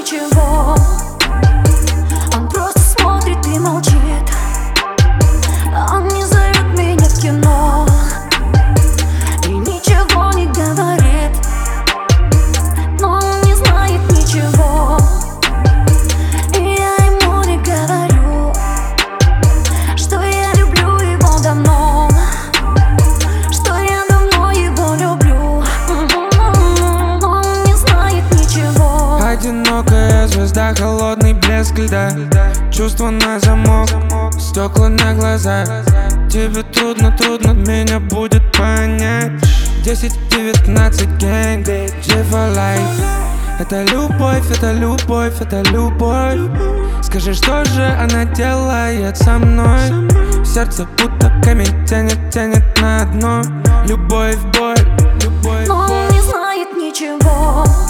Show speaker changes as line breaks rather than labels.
ничего. Он просто смотрит и молчит. Он не зовет меня в кино и ничего не говорит, но он не знает ничего. И я ему не говорю, что я люблю его давно, что я давно его люблю. Он не знает ничего.
Одинокая звезда, холодный блеск льда, чувства на замок, стекла на глаза. Тебе трудно меня будет понять. 10-19 gang, live a life. Это любовь, это любовь, это любовь. Скажи, что же она делает со мной? Сердце будто камень тянет на дно. Любовь, боль, любовь,
но он не знает ничего.